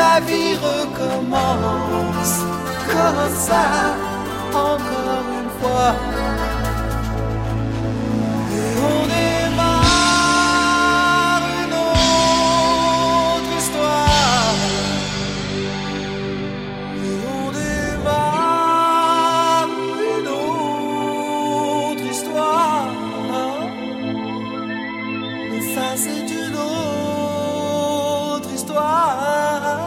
la vie recommence comme ça, encore une fois. Et on démarre une autre histoire. Et on démarre une autre histoire. Mais ça c'est une autre histoire.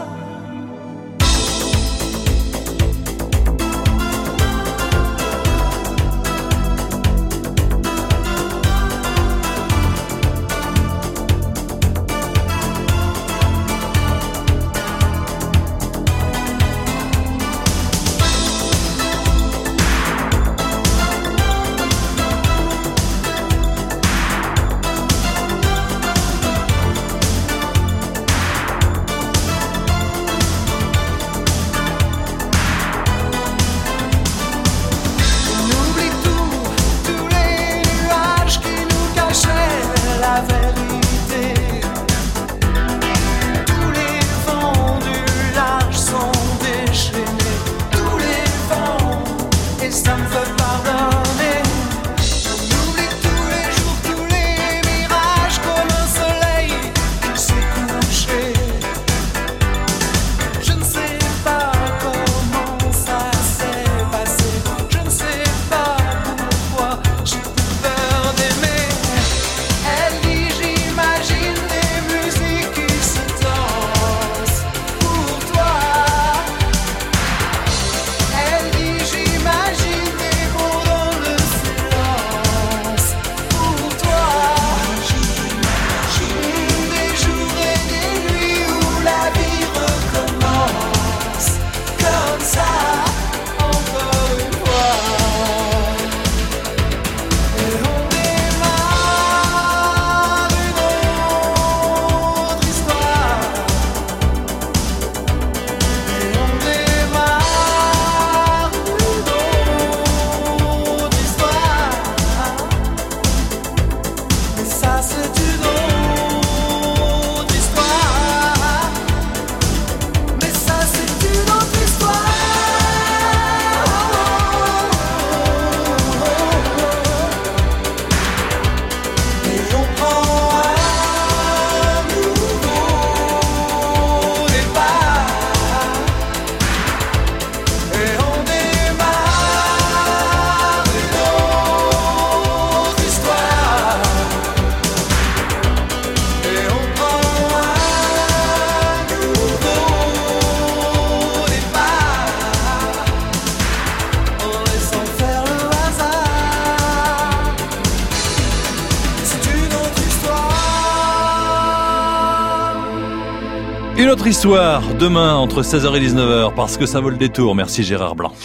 Une autre histoire, demain entre 16h et 19h, parce que ça vaut le détour. Merci Gérard Blanc.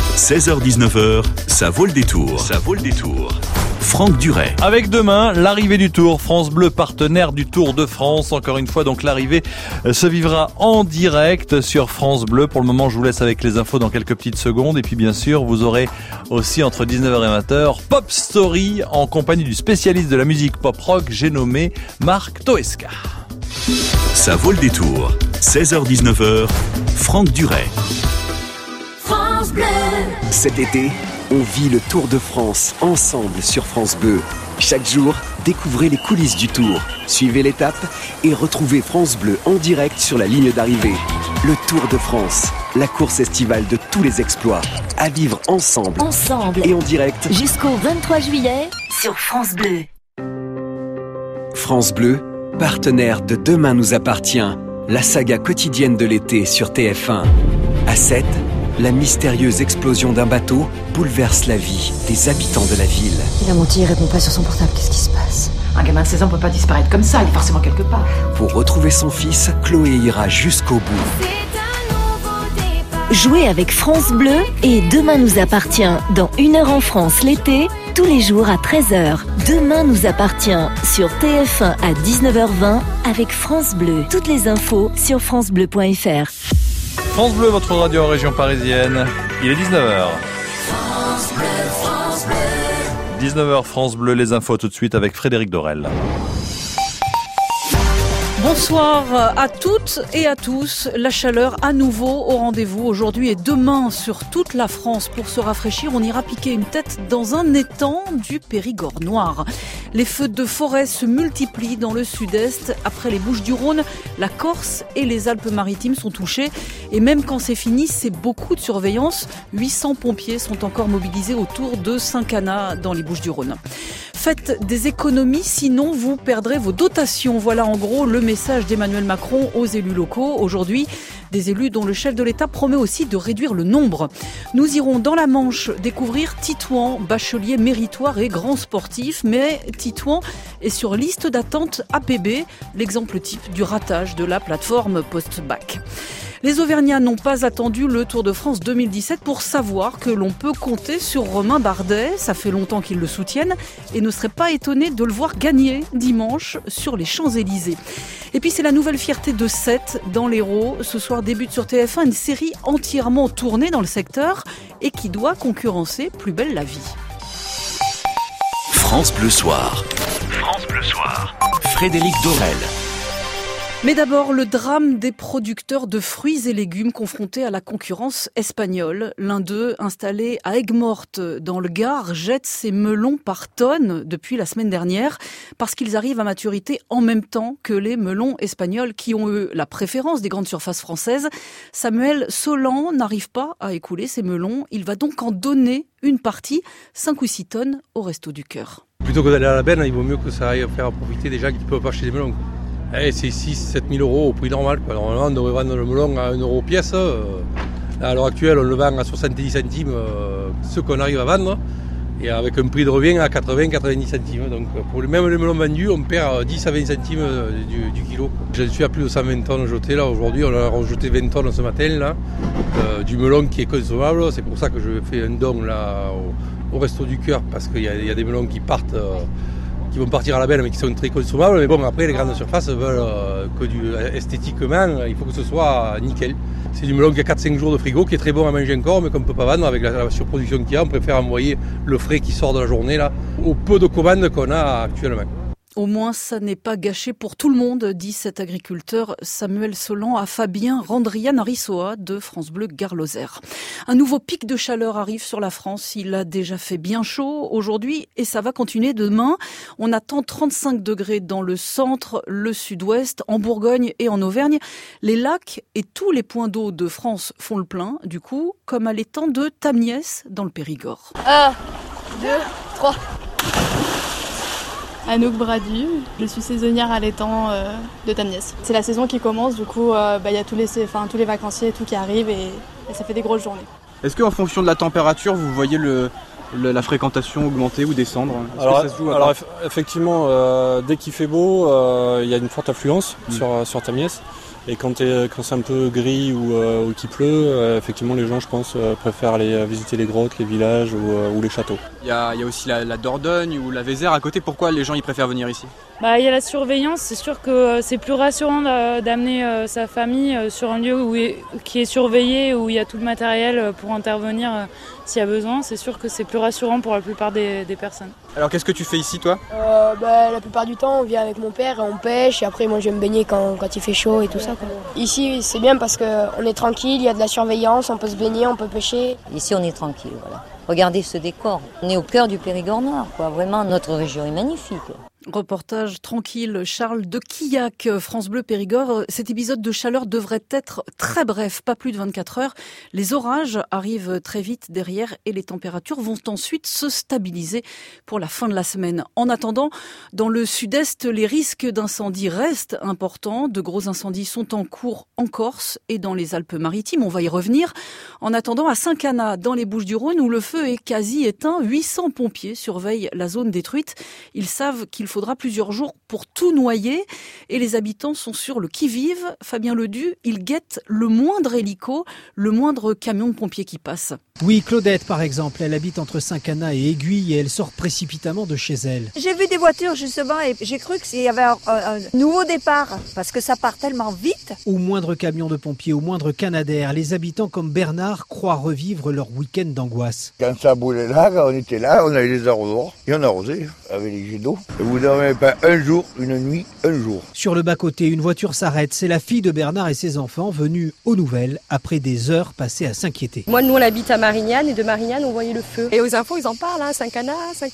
16h-19h, ça vaut le détour. Ça vaut le détour. Franck Duret. Avec demain, l'arrivée du Tour. France Bleu, partenaire du Tour de France. Encore une fois, donc l'arrivée se vivra en direct sur France Bleu. Pour le moment, je vous laisse avec les infos dans quelques petites secondes. Et puis bien sûr, vous aurez aussi entre 19h et 20h Pop Story en compagnie du spécialiste de la musique pop rock, j'ai nommé Marc Toesca. Ça vaut le détour. 16h-19h, Franck Duret. France Bleu. Cet été, on vit le Tour de France ensemble sur France Bleu. Chaque jour, découvrez les coulisses du Tour. Suivez l'étape et retrouvez France Bleu en direct sur la ligne d'arrivée. Le Tour de France, la course estivale de tous les exploits. À vivre ensemble. Et en direct. Jusqu'au 23 juillet sur France Bleu. France Bleu, partenaire de Demain nous appartient, la saga quotidienne de l'été sur TF1. À 7, la mystérieuse explosion d'un bateau bouleverse la vie des habitants de la ville. Il a menti, il répond pas sur son portable, qu'est-ce qui se passe ? Un gamin de 16 ans peut pas disparaître comme ça, il est forcément quelque part. Pour retrouver son fils, Chloé ira jusqu'au bout. Jouez avec France Bleu et Demain nous appartient dans 1 heure en France l'été, tous les jours à 13h. Demain nous appartient sur TF1 à 19h20 avec France Bleu. Toutes les infos sur francebleu.fr. France Bleu, votre radio en région parisienne. Il est 19h. France Bleu, France Bleu. 19h France Bleu, les infos tout de suite avec Frédéric Dorel. Bonsoir à toutes et à tous. La chaleur à nouveau au rendez-vous aujourd'hui et demain sur toute la France. Pour se rafraîchir, on ira piquer une tête dans un étang du Périgord noir. Les feux de forêt se multiplient dans le sud-est. Après les Bouches-du-Rhône, la Corse et les Alpes-Maritimes sont touchés. Et même quand c'est fini, c'est beaucoup de surveillance. 800 pompiers sont encore mobilisés autour de Saint-Cana dans les Bouches-du-Rhône. Faites des économies, sinon vous perdrez vos dotations. Voilà en gros le message d'Emmanuel Macron aux élus locaux. Aujourd'hui, des élus dont le chef de l'État promet aussi de réduire le nombre. Nous irons dans la Manche découvrir Titouan, bachelier méritoire et grand sportif. Mais Titouan est sur liste d'attente APB, l'exemple type du ratage de la plateforme post-bac. Les Auvergnats n'ont pas attendu le Tour de France 2017 pour savoir que l'on peut compter sur Romain Bardet. Ça fait longtemps qu'ils le soutiennent et ne seraient pas étonnés de le voir gagner dimanche sur les Champs-Élysées. Et puis c'est la nouvelle fierté de Sète dans l'Hérault. Ce soir débute sur TF1 une série entièrement tournée dans le secteur et qui doit concurrencer Plus belle la vie. France Bleu Soir. France Bleu Soir. Frédéric Dorel. Mais d'abord, le drame des producteurs de fruits et légumes confrontés à la concurrence espagnole. L'un d'eux, installé à Aigues-Mortes dans le Gard, jette ses melons par tonnes depuis la semaine dernière parce qu'ils arrivent à maturité en même temps que les melons espagnols qui ont eu la préférence des grandes surfaces françaises. Samuel Solan n'arrive pas à écouler ses melons. Il va donc en donner une partie, 5 ou 6 tonnes, au Resto du Cœur. Plutôt que d'aller à la benne, il vaut mieux que ça aille faire profiter des gens qui ne peuvent pas acheter des melons. C'est 6-7 000 euros au prix normal. Normalement, on devrait vendre le melon à 1 euro pièce. À l'heure actuelle, on le vend à 70 centimes, ce qu'on arrive à vendre, et avec un prix de revient à 80-90 centimes. Donc pour même les melons vendus, on perd 10 à 20 centimes du kilo. Je suis à plus de 120 tonnes jetées là aujourd'hui. On a rejeté 20 tonnes ce matin là, du melon qui est consommable. C'est pour ça que je fais un don là, au Resto du Cœur, parce qu'il y a des melons qui partent. Qui vont partir à la benne mais qui sont très consommables. Mais bon, après les grandes surfaces veulent que esthétiquement, il faut que ce soit nickel. C'est du melon qui a 4-5 jours de frigo, qui est très bon à manger encore, mais qu'on ne peut pas vendre avec la surproduction qu'il y a. On préfère envoyer le frais qui sort de la journée là, au peu de commandes qu'on a actuellement. Au moins, ça n'est pas gâché pour tout le monde, dit cet agriculteur Samuel Solan à Fabien Randrian-Arissoa de France Bleu Gard-Lozère. Un nouveau pic de chaleur arrive sur la France. Il a déjà fait bien chaud aujourd'hui et ça va continuer demain. On attend 35 degrés dans le centre, le sud-ouest, en Bourgogne et en Auvergne. Les lacs et tous les points d'eau de France font le plein, du coup, comme à l'étang de Tamiès dans le Périgord. 1, 2, 3... Anouk Bradu, je suis saisonnière à l'étang de Tamiès. C'est la saison qui commence, du coup y a tous les vacanciers et tout qui arrivent et ça fait des grosses journées. Est-ce qu'en fonction de la température, vous voyez la fréquentation augmenter ou descendre? Effectivement, dès qu'il fait beau, il y a une forte affluence sur Tamiès. Et quand c'est un peu gris ou qu'il pleut, effectivement les gens je pense préfèrent aller visiter les grottes, les villages ou les châteaux. Il y a aussi la Dordogne ou la Vézère à côté. Pourquoi les gens ils préfèrent venir ici? Il y a la surveillance, c'est sûr que c'est plus rassurant d'amener sa famille sur un lieu qui est surveillé, où il y a tout le matériel pour intervenir s'il y a besoin. C'est sûr que c'est plus rassurant pour la plupart des personnes. Alors qu'est-ce que tu fais ici toi? La plupart du temps on vient avec mon père et on pêche et après moi je vais me baigner quand il fait chaud et tout ça. Ici c'est bien parce qu'on est tranquille, il y a de la surveillance, on peut se baigner, on peut pêcher. Ici on est tranquille, voilà. Regardez ce décor, on est au cœur du Périgord noir, quoi. Vraiment notre région est magnifique. Reportage tranquille, Charles de Quillac, France Bleu Périgord. Cet épisode de chaleur devrait être très bref, pas plus de 24 heures. Les orages arrivent très vite derrière et les températures vont ensuite se stabiliser pour la fin de la semaine. En attendant, dans le sud-est, les risques d'incendie restent importants. De gros incendies sont en cours en Corse et dans les Alpes-Maritimes. On va y revenir. En attendant, à Saint-Cana, dans les Bouches-du-Rhône, où le feu est quasi éteint, 800 pompiers surveillent la zone détruite. Ils savent qu'il faudra plusieurs jours pour tout noyer et les habitants sont sur le qui-vive. Fabien Ledu, il guette le moindre hélico, le moindre camion de pompiers qui passe. Oui, Claudette par exemple, elle habite entre Saint-Cana et Aiguille et elle sort précipitamment de chez elle. J'ai vu des voitures justement et j'ai cru qu'il y avait un nouveau départ parce que ça part tellement vite. Au moindre camion de pompiers, au moindre canadair, les habitants comme Bernard croient revivre leur week-end d'angoisse. Quand ça boulait là, on était là, on avait les arrosoirs et on arrosait avec les jets d'eau. Au bout d'un dormait pas un jour, une nuit, un jour. Sur le bas-côté, une voiture s'arrête. C'est la fille de Bernard et ses enfants venus aux nouvelles après des heures passées à s'inquiéter. Moi, nous, on habite à Marignane et de Marignane, on voyait le feu. Et aux infos, ils en parlent, hein, Saint-Cana,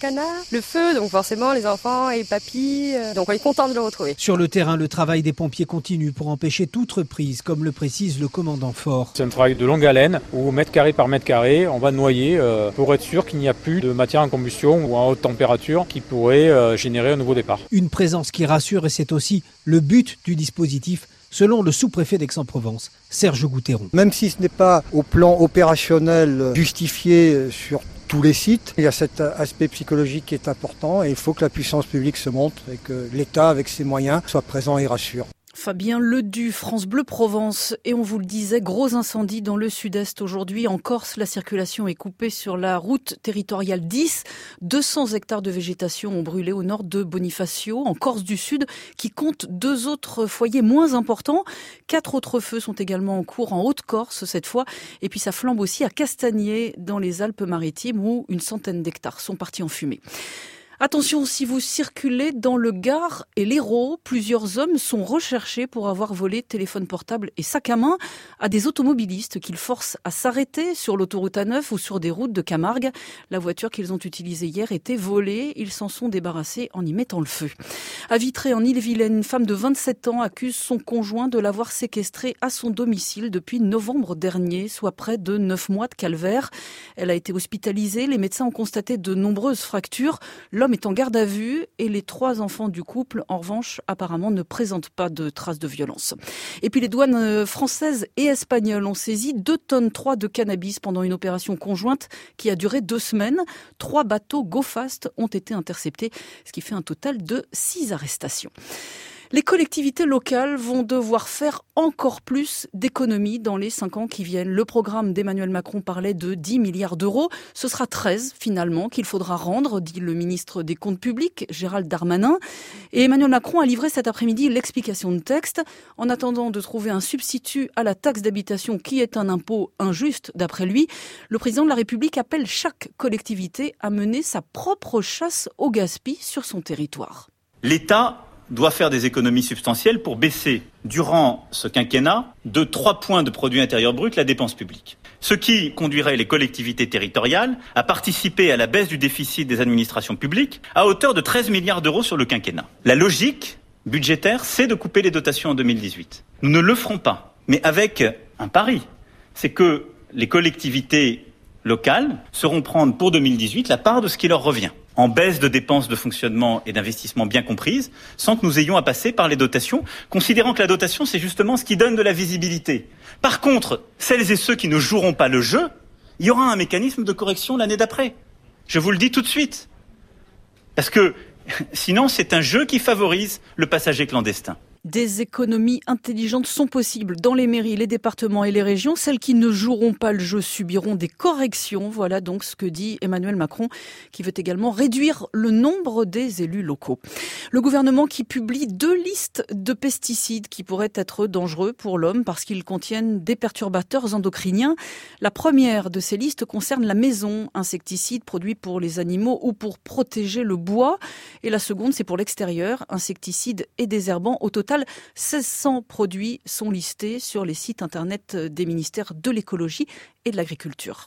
le feu. Donc forcément, les enfants et les papis, donc on est contents de le retrouver. Sur le terrain, le travail des pompiers continue pour empêcher toute reprise, comme le précise le commandant Fort. C'est un travail de longue haleine où mètre carré par mètre carré, on va noyer pour être sûr qu'il n'y a plus de matière en combustion ou en haute température qui pourrait générer un nouveau départ. Une présence qui rassure et c'est aussi le but du dispositif, selon le sous-préfet d'Aix-en-Provence, Serge Goutéron. Même si ce n'est pas au plan opérationnel justifié sur tous les sites, il y a cet aspect psychologique qui est important et il faut que la puissance publique se montre et que l'État, avec ses moyens, soit présent et rassure. Fabien Ledu, France Bleu Provence. Et on vous le disait, gros incendie dans le sud-est aujourd'hui. En Corse, la circulation est coupée sur la route territoriale 10. 200 hectares de végétation ont brûlé au nord de Bonifacio, en Corse du Sud, qui compte 2 autres foyers moins importants. 4 autres feux sont également en cours en Haute-Corse cette fois. Et puis ça flambe aussi à Castagnier, dans les Alpes-Maritimes, où une centaine d'hectares sont partis en fumée. Attention, si vous circulez dans le Gard et l'Hérault, plusieurs hommes sont recherchés pour avoir volé téléphone portable et sac à main à des automobilistes qu'ils forcent à s'arrêter sur l'autoroute A9 ou sur des routes de Camargue. La voiture qu'ils ont utilisée hier était volée. Ils s'en sont débarrassés en y mettant le feu. À Vitré, en Ille-et-Vilaine, une femme de 27 ans accuse son conjoint de l'avoir séquestrée à son domicile depuis novembre dernier, soit près de 9 mois de calvaire. Elle a été hospitalisée. Les médecins ont constaté de nombreuses fractures. L'homme est en garde à vue et les 3 enfants du couple, en revanche, apparemment ne présentent pas de traces de violence. Et puis les douanes françaises et espagnoles ont saisi 2,3 tonnes de cannabis pendant une opération conjointe qui a duré 2 semaines. 3 bateaux Go Fast ont été interceptés, ce qui fait un total de 6 arrestations. Les collectivités locales vont devoir faire encore plus d'économies dans les 5 ans qui viennent. Le programme d'Emmanuel Macron parlait de 10 milliards d'euros. Ce sera 13 finalement qu'il faudra rendre, dit le ministre des Comptes publics, Gérald Darmanin. Et Emmanuel Macron a livré cet après-midi l'explication de texte. En attendant de trouver un substitut à la taxe d'habitation qui est un impôt injuste d'après lui, le président de la République appelle chaque collectivité à mener sa propre chasse au gaspillage sur son territoire. L'État doit faire des économies substantielles pour baisser, durant ce quinquennat, de 3 points de produit intérieur brut la dépense publique. Ce qui conduirait les collectivités territoriales à participer à la baisse du déficit des administrations publiques à hauteur de 13 milliards d'euros sur le quinquennat. La logique budgétaire, c'est de couper les dotations en 2018. Nous ne le ferons pas, mais avec un pari. C'est que les collectivités locales sauront prendre pour 2018 la part de ce qui leur revient, en baisse de dépenses de fonctionnement et d'investissement bien comprises, sans que nous ayons à passer par les dotations, considérant que la dotation, c'est justement ce qui donne de la visibilité. Par contre, celles et ceux qui ne joueront pas le jeu, il y aura un mécanisme de correction l'année d'après. Je vous le dis tout de suite. Parce que sinon, c'est un jeu qui favorise le passager clandestin. Des économies intelligentes sont possibles dans les mairies, les départements et les régions. Celles qui ne joueront pas le jeu subiront des corrections. Voilà donc ce que dit Emmanuel Macron, qui veut également réduire le nombre des élus locaux. Le gouvernement qui publie 2 listes de pesticides qui pourraient être dangereux pour l'homme parce qu'ils contiennent des perturbateurs endocriniens. La première de ces listes concerne la maison, insecticides produits pour les animaux ou pour protéger le bois. Et la seconde, c'est pour l'extérieur, insecticides et désherbants. Au total, 1600 produits sont listés sur les sites internet des ministères de l'écologie et de l'agriculture.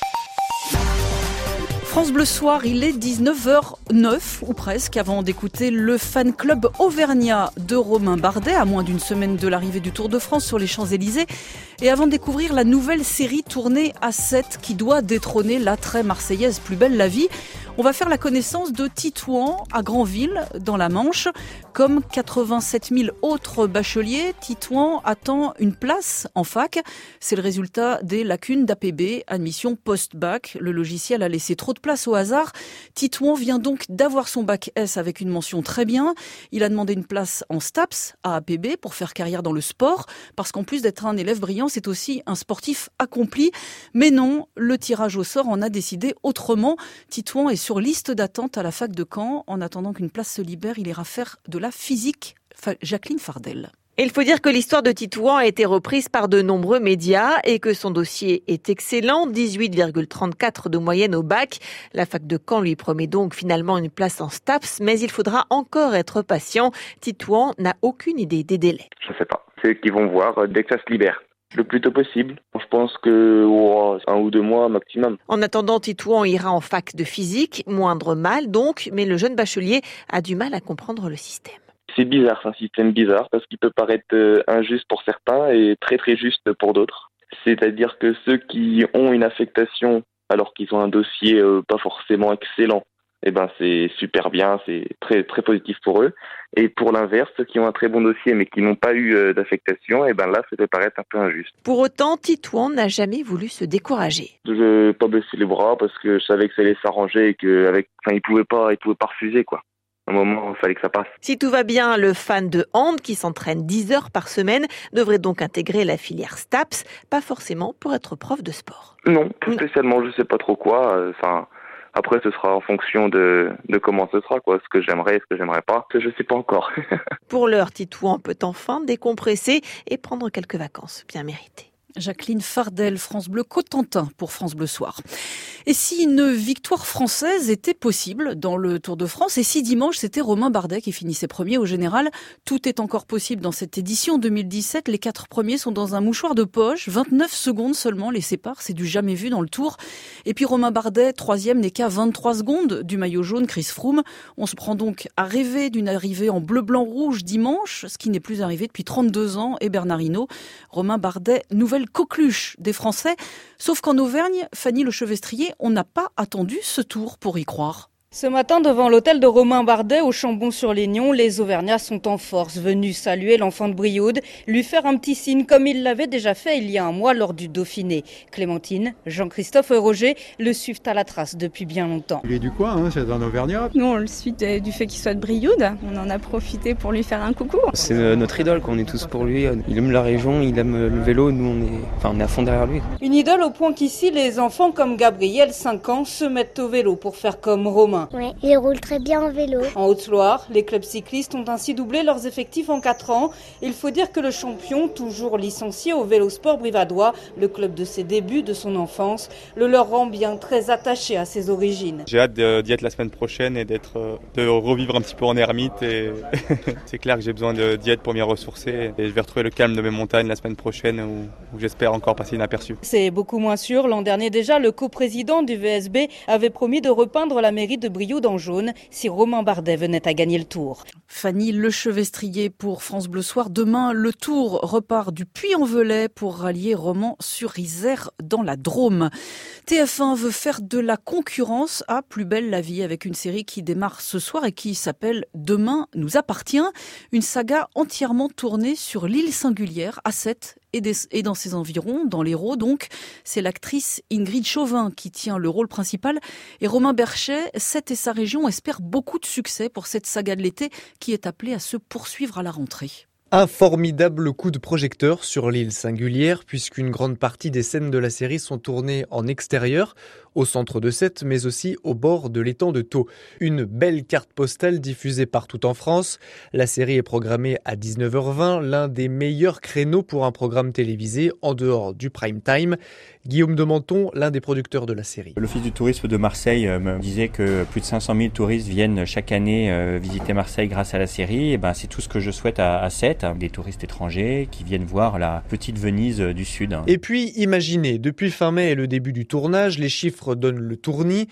France Bleu Soir, il est 19h09 ou presque, avant d'écouter le fan club auvergnat de Romain Bardet, à moins d'une semaine de l'arrivée du Tour de France sur les Champs-Élysées, et avant de découvrir la nouvelle série tournée à 7 qui doit détrôner l'attrait marseillaise Plus belle la vie. On va faire la connaissance de Titouan à Granville, dans la Manche. Comme 87 000 autres bacheliers, Titouan attend une place en fac. C'est le résultat des lacunes d'APB, admission post-bac. Le logiciel a laissé trop de place au hasard. Titouan vient donc d'avoir son bac S avec une mention très bien. Il a demandé une place en STAPS à APB pour faire carrière dans le sport, parce qu'en plus d'être un élève brillant, c'est aussi un sportif accompli. Mais non, le tirage au sort en a décidé autrement. Titouan est sur liste d'attente à la fac de Caen. En attendant qu'une place se libère, il ira faire de la physique. Jacqueline Fardel. Et il faut dire que l'histoire de Titouan a été reprise par de nombreux médias et que son dossier est excellent, 18,34 de moyenne au bac. La fac de Caen lui promet donc finalement une place en STAPS, mais il faudra encore être patient. Titouan n'a aucune idée des délais. Je ne sais pas. C'est eux qui vont voir dès que ça se libère. Le plus tôt possible. Je pense que 1 ou 2 mois maximum. En attendant, Titouan ira en fac de physique, moindre mal donc, mais le jeune bachelier a du mal à comprendre le système. C'est bizarre, c'est un système bizarre parce qu'il peut paraître injuste pour certains et très très juste pour d'autres. C'est-à-dire que ceux qui ont une affectation alors qu'ils ont un dossier pas forcément excellent, c'est super bien, c'est très très positif pour eux. Et pour l'inverse, ceux qui ont un très bon dossier mais qui n'ont pas eu d'affectation, là ça peut paraître un peu injuste. Pour autant, Titouan n'a jamais voulu se décourager. Je n'ai pas baissé les bras parce que je savais que ça allait s'arranger et il pouvait pas refuser quoi. À un moment, il fallait que ça passe. Si tout va bien, le fan de hand qui s'entraîne 10 heures par semaine devrait donc intégrer la filière STAPS, pas forcément pour être prof de sport. Non, pas spécialement, je sais pas trop quoi. Après, ce sera en fonction de comment ce sera, quoi. Ce que j'aimerais, ce que j'aimerais pas. Je sais pas encore. Pour l'heure, Titouan peut enfin décompresser et prendre quelques vacances bien méritées. Jacqueline Fardel, France Bleu Cotentin pour France Bleu Soir. Et si une victoire française était possible dans le Tour de France, et si dimanche c'était Romain Bardet qui finissait premier au général, tout est encore possible dans cette édition 2017. Les 4 premiers sont dans un mouchoir de poche, 29 secondes seulement les séparent, c'est du jamais vu dans le Tour. Et puis Romain Bardet, 3e, n'est qu'à 23 secondes du maillot jaune Chris Froome. On se prend donc à rêver d'une arrivée en bleu, blanc, rouge dimanche, ce qui n'est plus arrivé depuis 32 ans, et Bernard Hinault. Romain Bardet, nouvelle coqueluche des Français. Sauf qu'en Auvergne, Fanny Lechevestrier, on n'a pas attendu ce tour pour y croire. Ce matin, devant l'hôtel de Romain Bardet au Chambon-sur-Lignon, les Auvergnats sont en force, venus saluer l'enfant de Brioude, lui faire un petit signe comme il l'avait déjà fait il y a un mois lors du Dauphiné. Clémentine, Jean-Christophe et Roger le suivent à la trace depuis bien longtemps. Il est du coin, c'est un Auvergnat. Nous, on le suit du fait qu'il soit de Brioude. On en a profité pour lui faire un coucou. C'est notre idole, on est tous pour lui. Il aime la région, il aime le vélo, nous on est à fond derrière lui. Une idole au point qu'ici, les enfants comme Gabriel, 5 ans, se mettent au vélo pour faire comme Romain. Oui, il roule très bien en vélo. En Haute-Loire, les clubs cyclistes ont ainsi doublé leurs effectifs en 4 ans. Il faut dire que le champion, toujours licencié au Vélosport Brivadois, le club de ses débuts, de son enfance, le leur rend bien très attaché à ses origines. J'ai hâte d'y être la semaine prochaine et de revivre un petit peu en ermite. Et c'est clair que j'ai besoin d'y être pour m'y ressourcer. Et je vais retrouver le calme de mes montagnes la semaine prochaine où j'espère encore passer inaperçu. C'est beaucoup moins sûr. L'an dernier déjà, le coprésident du VSB avait promis de repeindre la mairie de Brioude en jaune si Romain Bardet venait à gagner le Tour. Fanny Lechevestrier pour France Bleu Soir. Demain, le Tour repart du Puy-en-Velay pour rallier Romans-sur-Isère dans la Drôme. TF1 veut faire de la concurrence à Plus belle la vie avec une série qui démarre ce soir et qui s'appelle Demain nous appartient. Une saga entièrement tournée sur l'île singulière à Sète et dans ses environs, dans l'Hérault donc. C'est l'actrice Ingrid Chauvin qui tient le rôle principal. Et Romain Berchet, Sète et sa région espèrent beaucoup de succès pour cette saga de l'été qui est appelée à se poursuivre à la rentrée. Un formidable coup de projecteur sur l'île singulière puisqu'une grande partie des scènes de la série sont tournées en extérieur, au centre de Sète, mais aussi au bord de l'étang de Thau. Une belle carte postale diffusée partout en France. La série est programmée à 19h20, l'un des meilleurs créneaux pour un programme télévisé en dehors du prime time. Guillaume de Menton, l'un des producteurs de la série. L'Office du tourisme de Marseille me disait que plus de 500 000 touristes viennent chaque année visiter Marseille grâce à la série. Et c'est tout ce que je souhaite à Sète, des touristes étrangers qui viennent voir la petite Venise du Sud. Et puis, imaginez, depuis fin mai et le début du tournage, les chiffres donnent le tournis.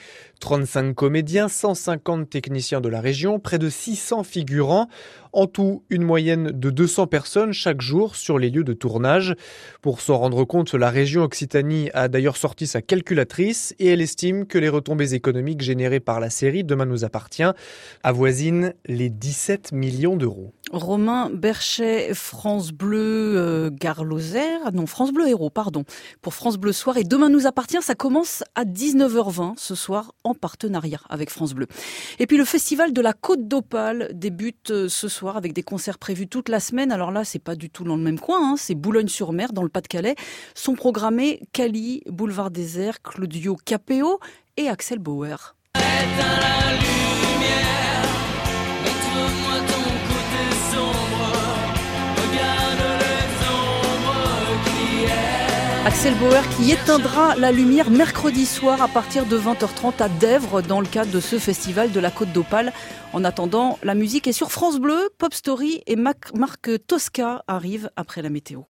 35 comédiens, 150 techniciens de la région, près de 600 figurants. En tout, une moyenne de 200 personnes chaque jour sur les lieux de tournage. Pour s'en rendre compte, la région Occitanie a d'ailleurs sorti sa calculatrice et elle estime que les retombées économiques générées par la série Demain nous appartient avoisinent les 17 millions d'euros. Romain Berchet, France Bleu France Bleu Hérault, pardon, pour France Bleu Soir. Et Demain nous appartient, ça commence à 19h20 ce soir en partenariat avec France Bleu. Et puis le festival de la Côte d'Opale débute ce soir avec des concerts prévus toute la semaine. Alors là, c'est pas du tout dans le même coin, c'est Boulogne-sur-Mer, dans le Pas-de-Calais. Sont programmés Cali, Boulevard Désert, Claudio Capéo et Axel Bauer. Montre-moi ton côté sombre, regarde. Axel Bauer qui éteindra la lumière mercredi soir à partir de 20h30 à Dèvres dans le cadre de ce festival de la Côte d'Opale. En attendant, la musique est sur France Bleu. Pop Story et Marc Tosca arrivent après la météo.